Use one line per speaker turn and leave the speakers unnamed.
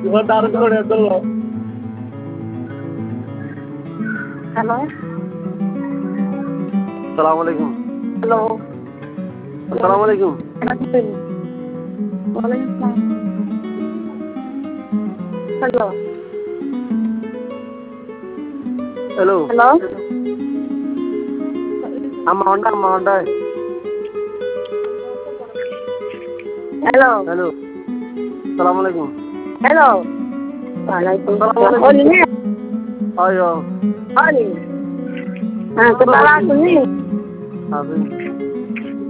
ঘন্টা আরো করে চললো।
হ্যালো
আসসালামু আলাইকুম।
হ্যালো
আসসালামু আলাইকুম।
ওয়ালাইকুম আসসালাম। হ্যালো
হ্যালো
হ্যালো
আম্মা হন্ডা
হ্যালো
হ্যালো আসসালামু আলাইকুম।
হ্যালো ওয়ালাইকুম
আসসালামু
আসসালাম।
আলাইকুম।
ওলি
আয়ো
ওলি হ্যাঁ তো বাবা শুনি
আছি